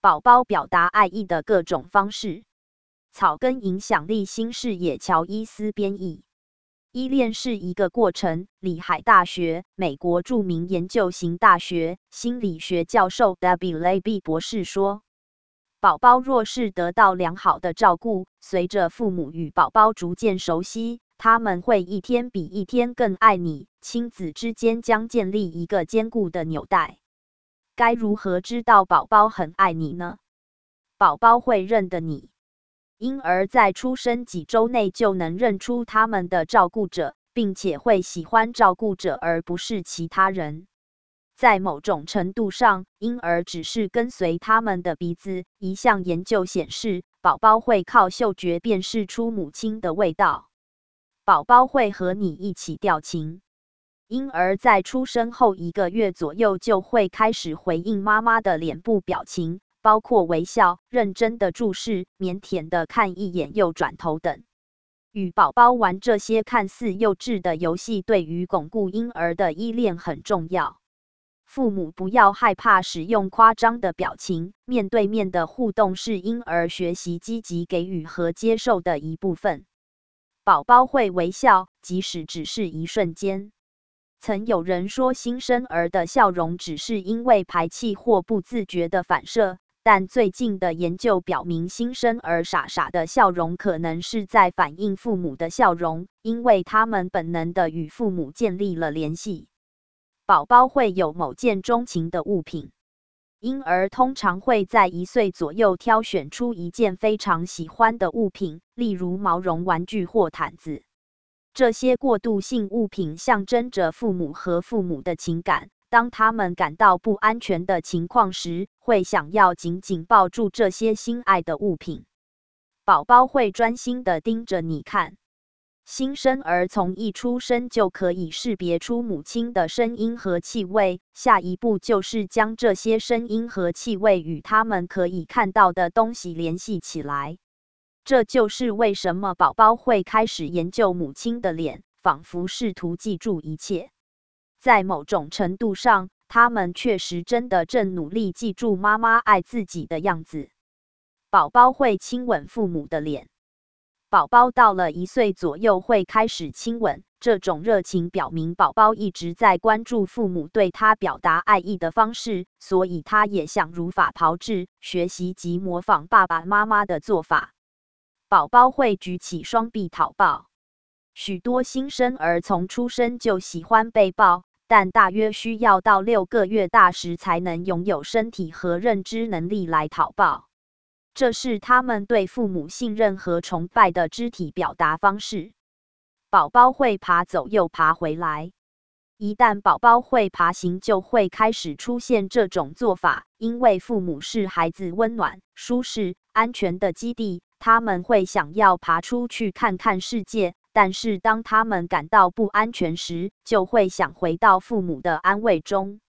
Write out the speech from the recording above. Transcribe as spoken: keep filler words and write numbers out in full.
宝宝表达爱意的各种方式。草根影响力新视野乔伊斯编译。依恋是一个过程。里海大学，美国著名研究型大学心理学教授 Debbie Labbe 博士说，宝宝若是得到良好的照顾，随着父母与宝宝逐渐熟悉，他们会一天比一天更爱你，亲子之间将建立一个坚固的纽带。该如何知道宝宝很爱你呢？宝宝会认得你。婴儿在出生几周内就能认出他们的照顾者，并且会喜欢照顾者而不是其他人。在某种程度上，婴儿只是跟随他们的鼻子。一项研究显示，宝宝会靠嗅觉辨识出母亲的味道。宝宝会和你一起调情。婴儿在出生后一个月左右就会开始回应妈妈的脸部表情，包括微笑、认真的注视、腼腆的看一眼又转头等。与宝宝玩这些看似幼稚的游戏，对于巩固婴儿的依恋很重要。父母不要害怕使用夸张的表情，面对面的互动是婴儿学习积极给予和接受的一部分。宝宝会微笑，即使只是一瞬间。曾有人说，新生儿的笑容只是因为排气或不自觉的反射，但最近的研究表明，新生儿傻傻的笑容可能是在反映父母的笑容，因为他们本能的与父母建立了联系。宝宝会有某件钟情的物品。婴儿通常会在一岁左右挑选出一件非常喜欢的物品，例如毛绒玩具或毯子。这些过渡性物品象征着父母和父母的情感。当他们感到不安全的情况时，会想要紧紧抱住这些心爱的物品。宝宝会专心地盯着你看。新生儿从一出生就可以识别出母亲的声音和气味，下一步就是将这些声音和气味与他们可以看到的东西联系起来。这就是为什么宝宝会开始研究母亲的脸，仿佛试图记住一切。在某种程度上，他们确实真的正努力记住妈妈爱自己的样子。宝宝会亲吻父母的脸。宝宝到了一岁左右会开始亲吻，这种热情表明宝宝一直在关注父母对他表达爱意的方式，所以他也想如法炮制，学习及模仿爸爸妈妈的做法。宝宝会举起双臂讨抱。许多新生儿从出生就喜欢被抱，但大约需要到六个月大时才能拥有身体和认知能力来讨抱。这是他们对父母信任和崇拜的肢体表达方式。宝宝会爬走又爬回来。一旦宝宝会爬行，就会开始出现这种做法，因为父母是孩子温暖、舒适、安全的基地，他们会想要爬出去看看世界，但是当他们感到不安全时，就会想回到父母的安慰中。